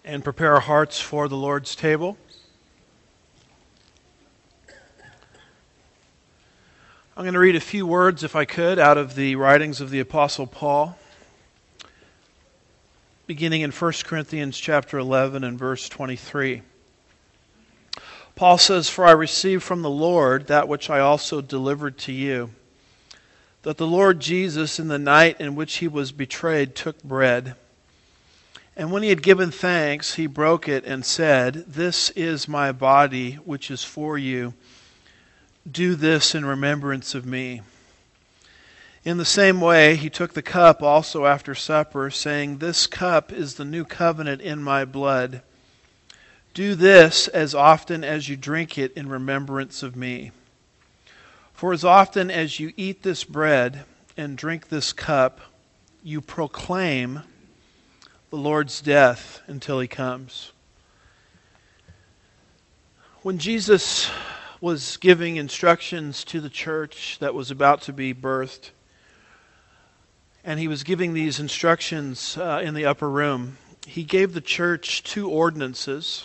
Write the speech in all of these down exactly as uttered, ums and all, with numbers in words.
and prepare our hearts for the Lord's table. I'm going to read a few words, if I could, out of the writings of the Apostle Paul, beginning in First Corinthians chapter eleven and verse twenty-three. Paul says, "For I received from the Lord that which I also delivered to you, that the Lord Jesus, in the night in which he was betrayed, took bread. And when he had given thanks, he broke it and said, 'This is my body, which is for you. Do this in remembrance of me.' In the same way, he took the cup also after supper, saying, 'This cup is the new covenant in my blood. Do this as often as you drink it in remembrance of me. For as often as you eat this bread and drink this cup, you proclaim the Lord's death until he comes.'" When Jesus was giving instructions to the church that was about to be birthed, and he was giving these instructions uh, in the upper room, he gave the church two ordinances,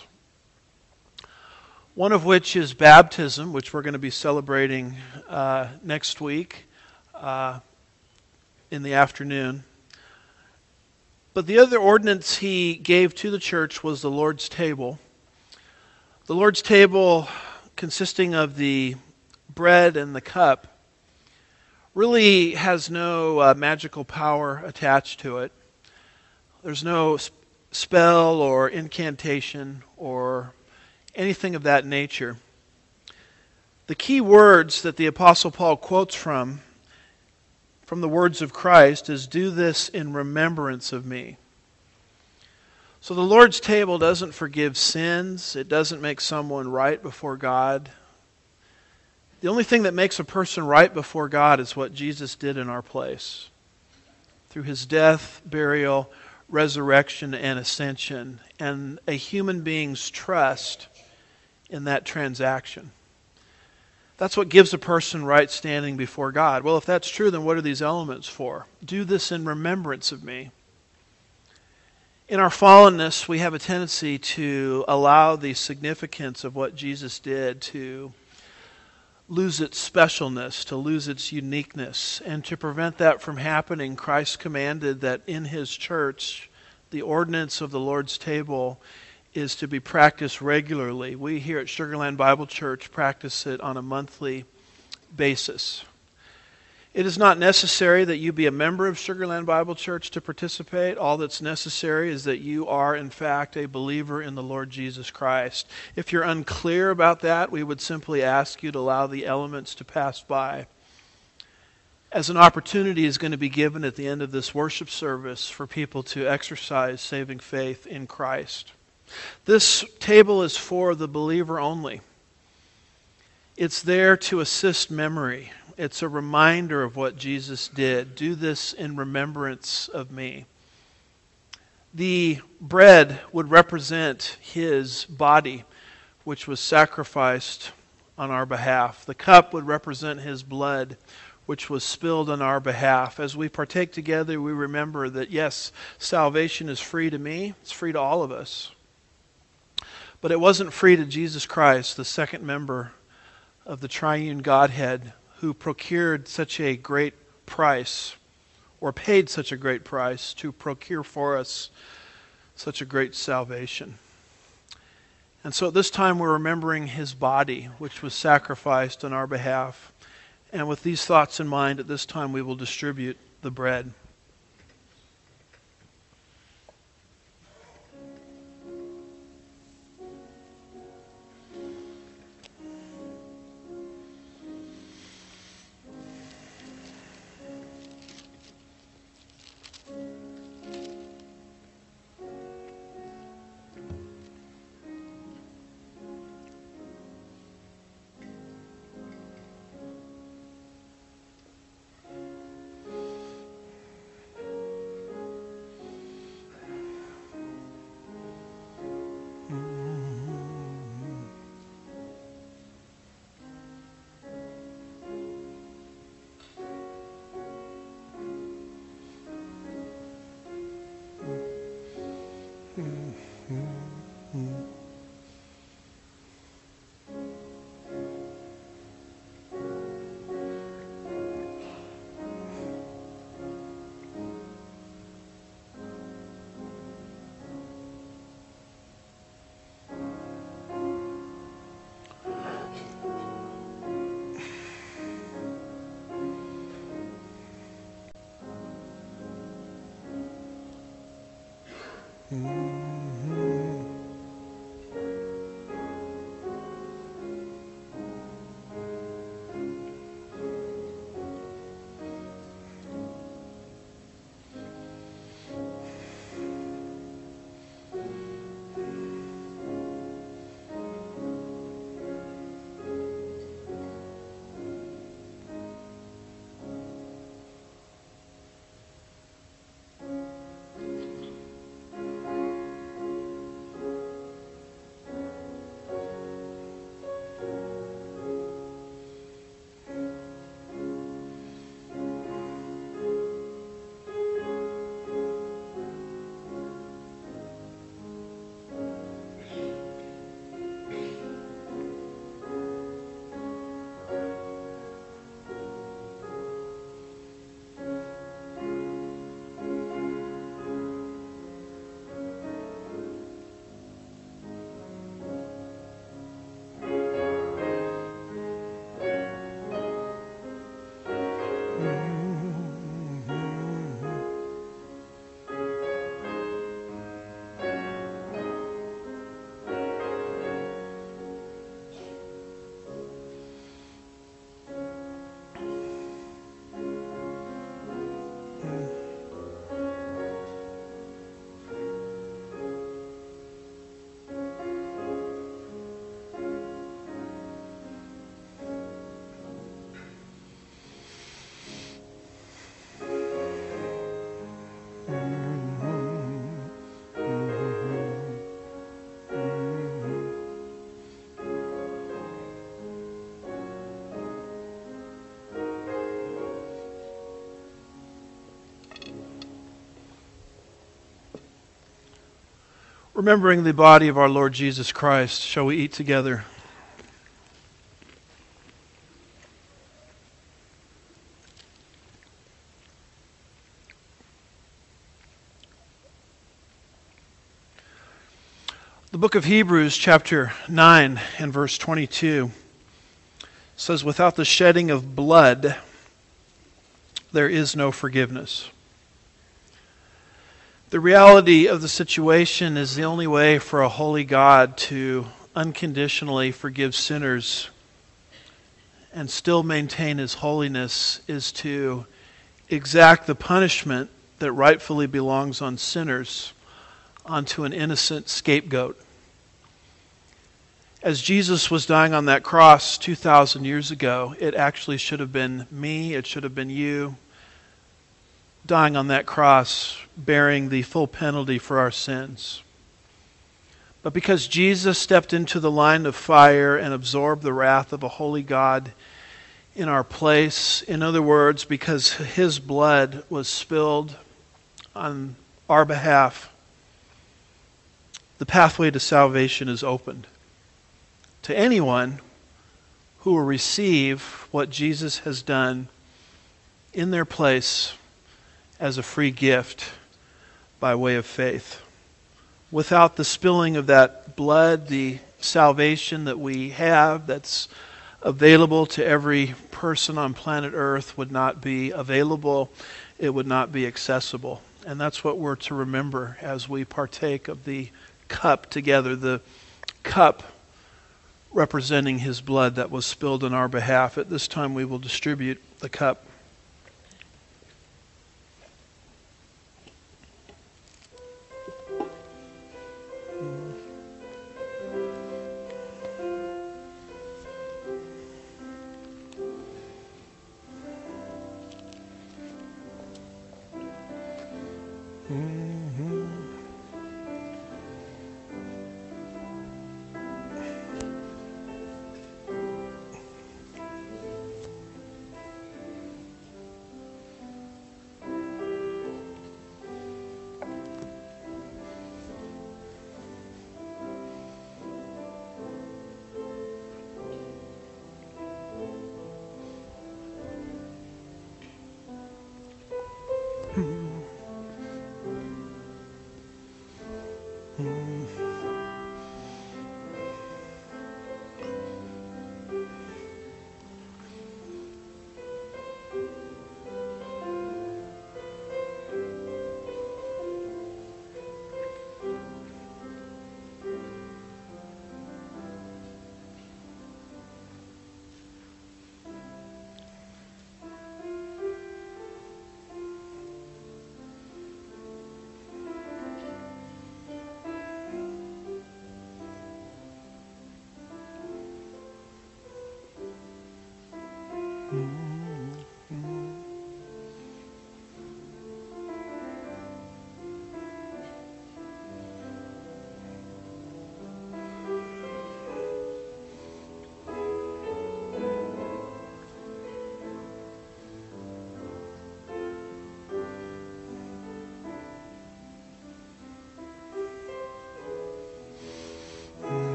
one of which is baptism, which we're going to be celebrating uh, next week uh, in the afternoon. But the other ordinance he gave to the church was the Lord's table. The Lord's table, consisting of the bread and the cup, really has no uh, magical power attached to it. There's no sp- spell or incantation or anything of that nature. The key words that the Apostle Paul quotes from, from the words of Christ, is, "Do this in remembrance of me." So the Lord's table doesn't forgive sins. It doesn't make someone right before God. The only thing that makes a person right before God is what Jesus did in our place. Through his death, burial, resurrection, and ascension, and a human being's trust in that transaction. That's what gives a person right standing before God. Well, if that's true, then what are these elements for? Do this in remembrance of me. In our fallenness, we have a tendency to allow the significance of what Jesus did to lose its specialness, to lose its uniqueness. And to prevent that from happening, Christ commanded that in his church, the ordinance of the Lord's table is to be practiced regularly. We here at Sugar Land Bible Church practice it on a monthly basis. It is not necessary that you be a member of Sugar Land Bible Church to participate. All that's necessary is that you are, in fact, a believer in the Lord Jesus Christ. If you're unclear about that, we would simply ask you to allow the elements to pass by, as an opportunity is going to be given at the end of this worship service for people to exercise saving faith in Christ. This table is for the believer only. It's there to assist memory. It's a reminder of what Jesus did. Do this in remembrance of me. The bread would represent his body, which was sacrificed on our behalf. The cup would represent his blood, which was spilled on our behalf. As we partake together, we remember that, yes, salvation is free to me. It's free to all of us. But it wasn't free to Jesus Christ, the second member of the triune Godhead, who procured such a great price, or paid such a great price to procure for us such a great salvation. And so at this time we're remembering his body, which was sacrificed on our behalf. And with these thoughts in mind, at this time we will distribute the bread. Remembering the body of our Lord Jesus Christ, shall we eat together? The book of Hebrews, chapter nine and verse twenty-two, says, "Without the shedding of blood, there is no forgiveness." The reality of the situation is the only way for a holy God to unconditionally forgive sinners and still maintain His holiness is to exact the punishment that rightfully belongs on sinners onto an innocent scapegoat. As Jesus was dying on that cross two thousand years ago, it actually should have been me, it should have been you, dying on that cross, bearing the full penalty for our sins. But because Jesus stepped into the line of fire and absorbed the wrath of a holy God in our place, in other words, because His blood was spilled on our behalf, the pathway to salvation is opened to anyone who will receive what Jesus has done in their place as a free gift by way of faith. Without the spilling of that blood, the salvation that we have that's available to every person on planet Earth would not be available. It would not be accessible. And that's what we're to remember as we partake of the cup together. The cup representing His blood that was spilled on our behalf. At this time we will distribute the cup.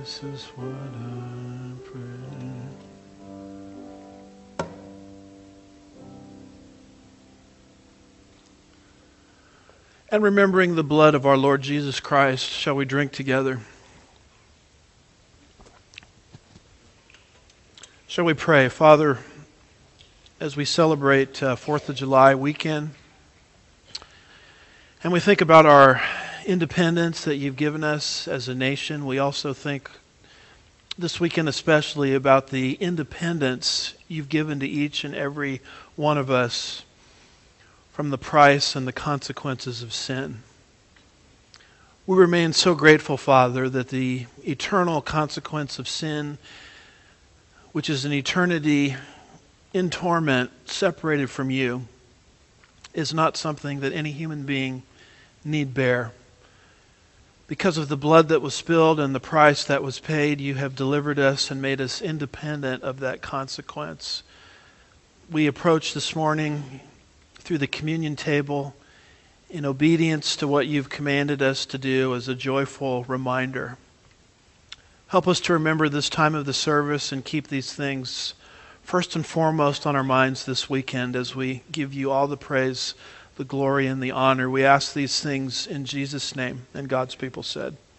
This is what I pray. And remembering the blood of our Lord Jesus Christ, shall we drink together? Shall we pray? Father, as we celebrate uh, fourth of July weekend, and we think about our independence that you've given us as a nation, we also think this weekend especially about the independence you've given to each and every one of us from the price and the consequences of sin. We remain so grateful, Father, that the eternal consequence of sin, which is an eternity in torment, separated from you, is not something that any human being need bear. Because of the blood that was spilled and the price that was paid, you have delivered us and made us independent of that consequence. We approach this morning through the communion table in obedience to what you've commanded us to do as a joyful reminder. Help us to remember this time of the service and keep these things first and foremost on our minds this weekend as we give you all the praise, the glory, and the honor. We ask these things in Jesus' name, and God's people said.